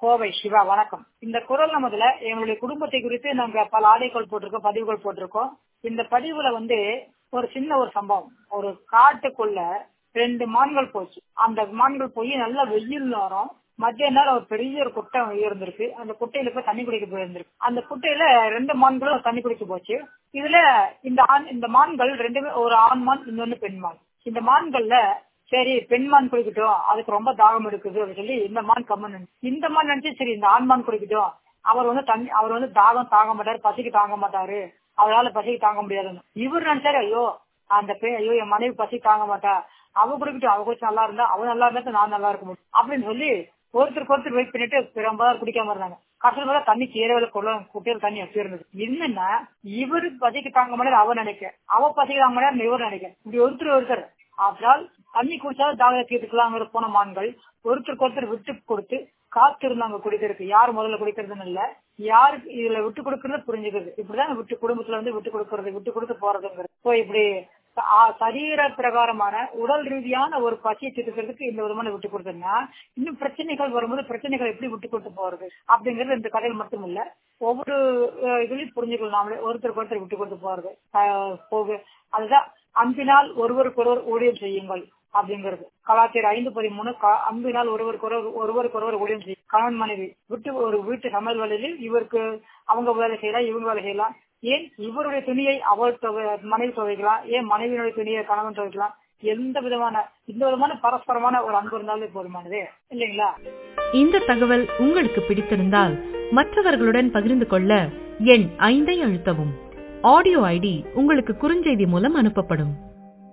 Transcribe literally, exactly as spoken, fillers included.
கோவை சிவா. வணக்கம். இந்த குரல் நமதுல எங்களுடைய குடும்பத்தை குறித்து நாங்க பல ஆடைகள் போட்டிருக்கோம், பதிவுகள் போட்டிருக்கோம். இந்த பதிவுல வந்து ஒரு சின்ன ஒரு சம்பவம். ஒரு காட்டுக்குள்ள ரெண்டு மான்கள் போச்சு. அந்த மான்கள் போய் நல்லா வெயில் நேரம் மத்திய நேரம் ஒரு பெரிய ஒரு குட்டை இருந்திருக்கு. அந்த குட்டையில போய் தண்ணி குடிக்க போயிருந்திருக்கு. அந்த குட்டையில ரெண்டு மான்களும் தண்ணி குடிக்க போச்சு. இதுல இந்த ஆண் இந்த மான்கள் ரெண்டுமே ஒரு ஆண் மான், இன்னொன்னு பெண் மான். இந்த மான்கள்ல சரி பெண்மான் குடிக்கட்டும், அதுக்கு ரொம்ப தாகம் எடுக்குது அப்படின்னு சொல்லி இந்த மான் கம்மன். இந்த மான் நினைச்சு சரி இந்த ஆண்மான் குடிக்கட்டும், அவர் வந்து தண்ணி அவர் வந்து தாகம் தாங்க மாட்டாரு, பசிக்கு தாங்க மாட்டாரு, அவரால் பசிக்கு தாங்க முடியாதுன்னு இவர் நினைச்சாரு. ஐயோ அந்த பே ஐயோ என் மனைவி பசி தாங்க மாட்டா, அவ குடிக்கட்டும், அவ குடிச்சு நல்லா இருந்தா அவ நல்லா இருந்தா நான் நல்லா இருக்க முடியும் அப்படின்னு சொல்லி ஒருத்தருக்கு ஒருத்தர் வெயிட் பண்ணிட்டு ரொம்ப நேரம் குடிக்காம இருந்தாங்க. கடைசியில் மேல தண்ணி கீழே கொள்ள குட்டையில் தண்ணி எப்படி இருந்தது. என்னன்னா இவரு பசிக்கு தாங்க மாட்டாரு அவ நினைக்க, அவ பசிக்கு தாங்க மாட்டாரு இவர் நினைக்க, இப்படி ஒருத்தர் ஒருத்தர் ஆற்றால் தண்ணி குடிச்சாலும் தாகத்தை தீர்த்துக்கலாங்கிற போன மான்கள் ஒருத்தருக்கு ஒருத்தர் விட்டு கொடுத்து காத்து இருந்தாங்க குடிக்கிறதுக்கு. யாரு முதல்ல குடிக்கிறதுன்னு இல்ல, யாருக்கு இதுல விட்டு கொடுக்கறது புரிஞ்சுக்கிறது. இப்படிதான் விட்டு குடும்பத்துல வந்து விட்டு கொடுக்கறது, விட்டு கொடுத்து போறதுங்கிறது. இப்படி சரீர பிரகாரமான உடல் ரீதியான ஒரு பசியை தீர்க்கிறதுக்கு இந்த விதமான விட்டு கொடுத்ததுன்னா இன்னும் பிரச்சனைகள் வரும்போது பிரச்சனைகள் எப்படி விட்டு கொடுத்து போறது அப்படிங்கிறது இந்த கதையில் மட்டும் இல்ல, ஒவ்வொரு இதுலயும் புரிஞ்சுக்கலாம். நாமளே ஒருத்தருக்கு ஒருத்தர் விட்டு கொடுத்து போறது போகு. அதுதான் அன்பினால் ஒருவருக்கு ஒருவர் ஊழியம் செய்யுங்கள் அப்படிங்கிறது. கலாச்சாரம் ஐந்து பதிமூணு அன்பினால் ஒருவருக்கு ஒருவர் ஒருவருக்கு ஒருவர் ஊழியம் செய்யும். கணவன் மனைவி விட்டு ஒரு வீட்டு சமையல் வேலையில் இவருக்கு அவங்க வேலை செய்யலாம், இவங்க வேலை செய்யலாம். ஏன் இவருடைய துணியை அவள் மனைவி துவைக்கலாம், ஏன் மனைவியினுடைய துணியை கணவன் துவைக்கலாம். எந்த விதமான இந்த விதமான பரஸ்பரமான ஒரு அன்பு இருந்தாலே போதுமானது இல்லைங்களா? இந்த தகவல் உங்களுக்கு பிடித்திருந்தால் மற்றவர்களுடன் பகிர்ந்து கொள்ள எண் ஐந்தை அழுத்தவும். ஆடியோ ஐடி உங்களுக்கு குறுஞ்செய்தி மூலம் அனுப்பப்படும்.